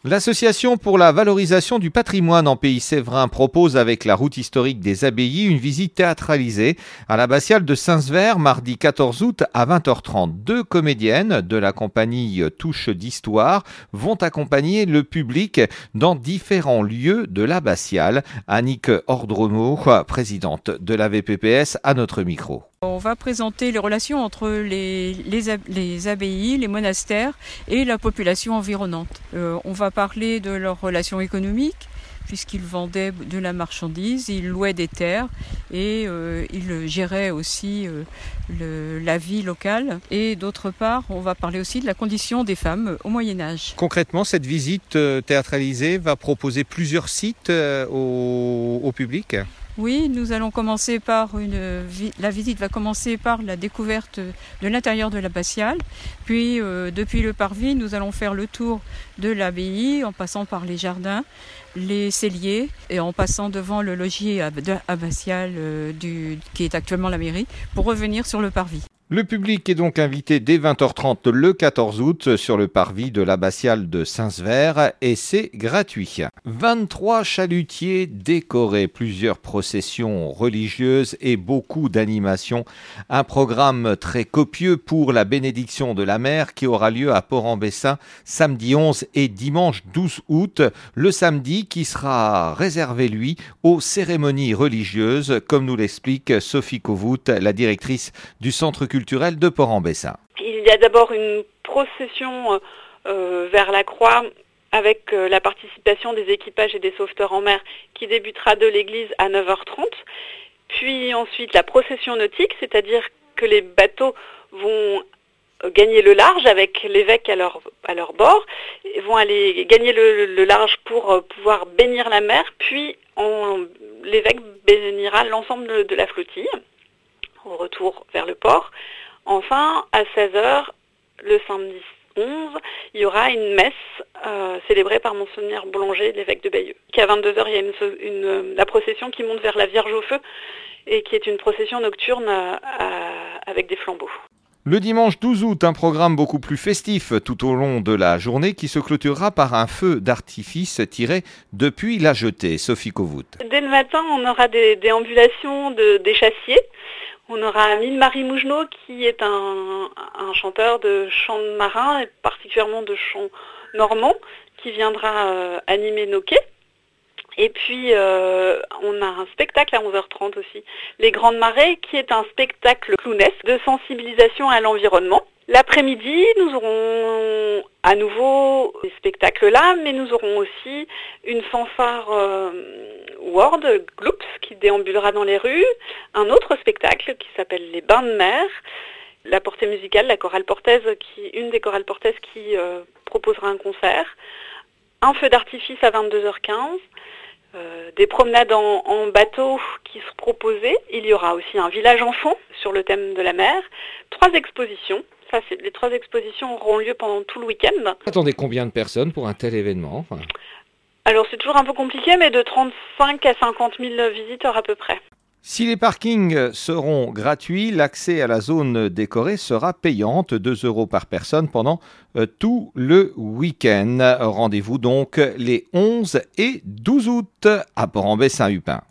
L'Association pour la valorisation du patrimoine en Pays Séverin propose avec la route historique des abbayes une visite théâtralisée à l'abbatiale de Saint-Sever mardi 14 août à 20h30. Deux comédiennes de la compagnie Touche d'Histoire vont accompagner le public dans différents lieux de l'abbatiale. Annick Ordremeau, présidente de la VPPS, à notre micro. On va présenter les relations entre les abbayes, les monastères et la population environnante. On va parler de leurs relations économiques, puisqu'ils vendaient de la marchandise, ils louaient des terres et ils géraient aussi la vie locale. Et d'autre part, on va parler aussi de la condition des femmes au Moyen-Âge. Concrètement, cette visite théâtralisée va proposer plusieurs sites au public ? Oui, nous allons commencer par la visite va commencer par la découverte de l'intérieur de l'abbatiale. Puis, depuis le parvis, nous allons faire le tour de l'abbaye en passant par les jardins, les celliers et en passant devant le logis abbatial qui est actuellement la mairie pour revenir sur le parvis. Le public est donc invité dès 20h30 le 14 août sur le parvis de l'abbatiale de Saint-Sever et c'est gratuit. 23 chalutiers décorés, plusieurs processions religieuses et beaucoup d'animations. Un programme très copieux pour la bénédiction de la mer qui aura lieu à Port-en-Bessin samedi 11 et dimanche 12 août. Le samedi qui sera réservé, lui, aux cérémonies religieuses, comme nous l'explique Sophie Kovout, la directrice du Centre culturel de Port-en-Bessin. Il y a d'abord une procession vers la croix avec la participation des équipages et des sauveteurs en mer qui débutera de l'église à 9h30. Puis ensuite la procession nautique, c'est-à-dire que les bateaux vont gagner le large avec l'évêque à leur bord, vont aller gagner le large pour pouvoir bénir la mer, puis l'évêque bénira l'ensemble de la flottille au retour vers le port. Enfin, à 16h, le samedi 11, il y aura une messe célébrée par Monseigneur Boulanger, l'évêque de Bayeux. À 22h, il y a la procession qui monte vers la Vierge au feu et qui est une procession nocturne avec des flambeaux. Le dimanche 12 août, un programme beaucoup plus festif tout au long de la journée qui se clôturera par un feu d'artifice tiré depuis la jetée. Sophie Kovout. Dès le matin, on aura des déambulations des chassiers. On aura Mille-Marie Mougenot qui est un chanteur de chants marins et particulièrement de chants normands qui viendra animer nos quais. Et puis on a un spectacle à 11h30 aussi, Les Grandes Marées, qui est un spectacle clownesque de sensibilisation à l'environnement. L'après-midi, nous aurons à nouveau ces spectacles-là, mais nous aurons aussi une fanfare Word, Gloops, qui déambulera dans les rues, un autre spectacle qui s'appelle Les Bains de mer, la portée musicale, la chorale portaise, une des chorales portaises qui proposera un concert, un feu d'artifice à 22h15, des promenades en bateau qui seront proposées. Il y aura aussi un village enfant sur le thème de la mer, 3 expositions. Les 3 expositions auront lieu pendant tout le week-end. Attendez, combien de personnes pour un tel événement ? Alors c'est toujours un peu compliqué, mais de 35 à 50 000 visiteurs à peu près. Si les parkings seront gratuits, l'accès à la zone décorée sera payante, 2 € par personne pendant tout le week-end. Rendez-vous donc les 11 et 12 août à Port-en-Bessin-Hupin.